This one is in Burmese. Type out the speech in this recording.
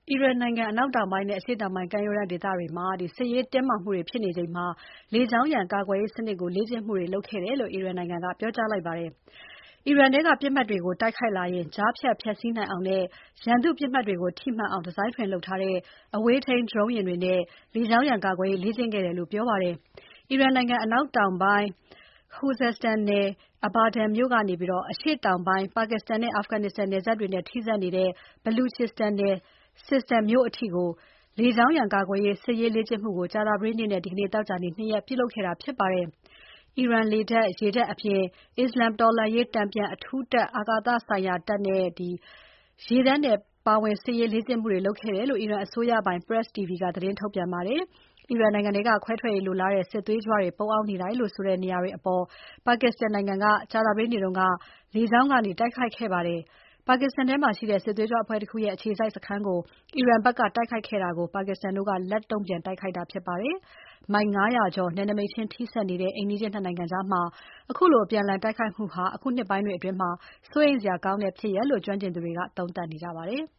အီရန်နိုင်ငံအနောက်တောင်ပိုင်းနဲ့ အရှေ့တောင်ပိုင်းကမ်းရိုးတန်းဒေသတွေမှာ စစ်ရေးတင်းမာမှုတွေဖြစ်နေချိန်မှာ လေကြောင်းရန်ကာကွယ်ရေးစနစ်ကို လေ့ကျင့်မှုတွေလုပ်ခဲ့တယ်လို့ အီရန်နိုင်ငံက ပြောကြားလိုက်ပါတယ်။ အီရန်ထဲက ပစ်မှတ်တွေကို တိုက်ခိုက်လာရင် ကြားဖြတ်ဖျက်ဆီးနိုင်အောင်နဲ့ ရန်သူ့ပစ်မှတ်တွေကို ထိမှန်အောင် ဒီဇိုင်းထွင်လုပ်ထားတဲ့ အဝေးထိန်း Drone ယာဉ်တွေနဲ့ လေကြောင်းရန်ကာကွယ်ရေးလေ့ကျင့်ခဲ့တယ်လို့ ပြောပါတယ်။ အီရန်နိုင်ငံအနောက်တောင်ပိုင်း Khuzestan နယ် Abadan မြို့ကနေ အရှေ့တောင်ပိုင်း ပါကစ္စတန်နဲ့ အာဖဂန်နစ္စတန်နယ်စပ်တွေနဲ့ ထိစပ်နေတဲ့ Baluchistan နယ် Sistan မြို့အထိ လေကြောင်းရန်ကာကွယ်ရေး စစ်ရေးလေ့ကျင့်မှုကို ကြာသပတေးနေ့နဲ့ ဒီနေ့ သောကြာနေ့ ၂ ရက်ပြုလုပ်ခဲ့တာဖြစ်ပါတယ်။ အီရန်လေတပ်၊ ရေတပ်အပြင် အစ္စလာမ်တော်လှန်ရေးတန်ပြန်အထူးတပ် အာကာသဆိုင်ရာတပ်နဲ့ ရေတပ်နဲ့ ပါဝင်စစ်ရေးလေ့ကျင့်မှုတွေလုပ်ခဲ့တယ်လို့ အီရန်အစိုးရပိုင် Press TV ကသတင်းထုတ်ပြန်ပါတယ်။ အီရန်နိုင်ငံထဲက ခွဲထွက်ရေးလိုလားတဲ့ စစ်သွေးကြွတွေ ပုန်းအောင်းနေတယ်လို့ဆိုတဲ့နေရာတွေအပေါ် ပါကစ္စတန်နိုင်ငံက ကြာသပတေးနေ့က လေကြောင်းကနေ တိုက်ခိုက်ခဲ့ပါတယ်။ ပါကစ္စတန်ထဲမှာရှိတဲ့ စစ်သွေးကြွအဖွဲ့တခုရဲ့ အခြေစိုက်စခန်းကို အီရန်ဘက်က တိုက်ခိုက်ခဲ့တာကို ပါကစ္စတန်တို့က လက်တုံ့ပြန်တိုက်ခိုက်တာဖြစ်ပါတယ်။ မိုင် ၅၀၀ ကျော်နယ်နိမိတ်ချင်းထိစပ်နေတဲ့ အိမ်နီးချင်း ၂ နိုင်ငံကြား ခုလိုအပြန်အလှန်တိုက်ခိုက်မှုဟာ အခုနှစ်ပိုင်းတွေအတွင်း စိုးရိမ်စရာကောင်းတဲ့ဖြစ်ရပ်လို့ ကျွမ်းကျင်သူတွေက သုံးသပ်နေကြပါတယ်။